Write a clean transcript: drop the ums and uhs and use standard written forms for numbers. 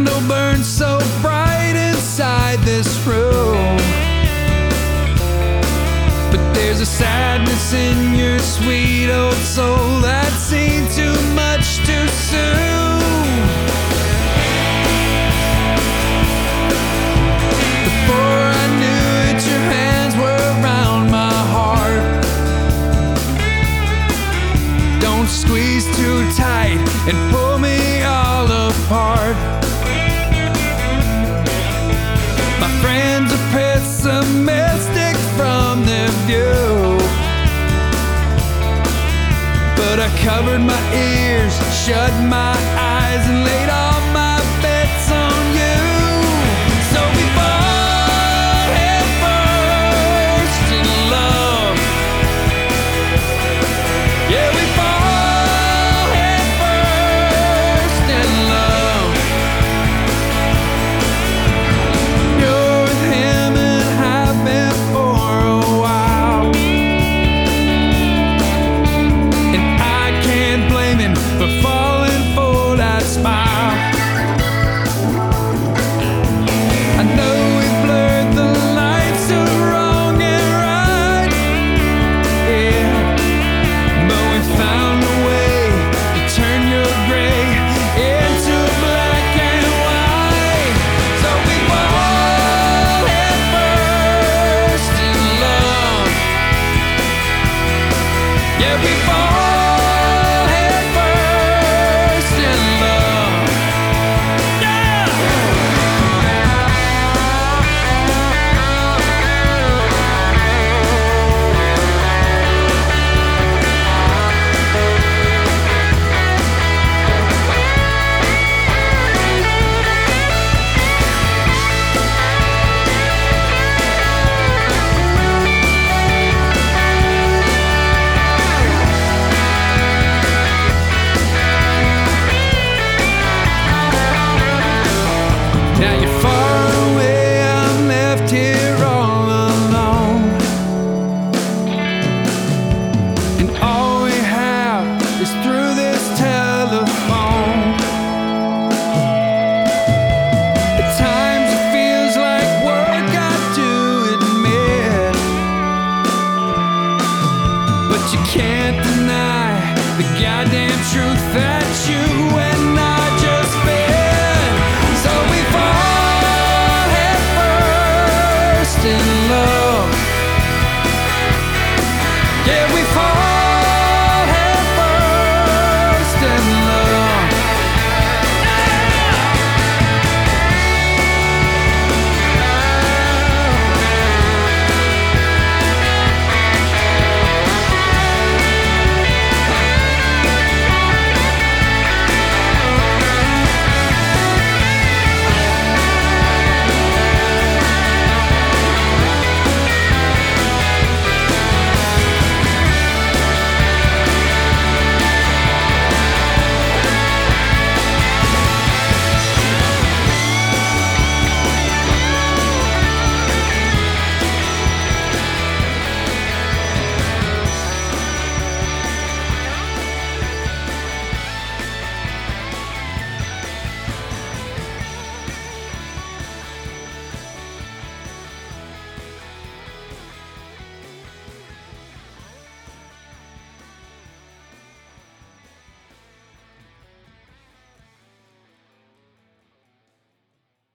candle burns so bright inside this room, but there's a sadness in your sweet old soul that's seen too much too soon. Before I knew it, your hands were around my heart. Don't squeeze too tight and pull me all apart. My friends are pessimistic from their view, but I covered my ears, shut my eyes, and laid all my bets on you. So we fall head first in love. Yeah, we fall head first in love. You're with him and have been for a while, and I can't blame him for falling for that smile. I know we blurred the lines so wrong and right, yeah, but we found a way to turn your gray into black and white. So we fall head first in love. Yeah, we fall head first in love. Yeah! Now you fall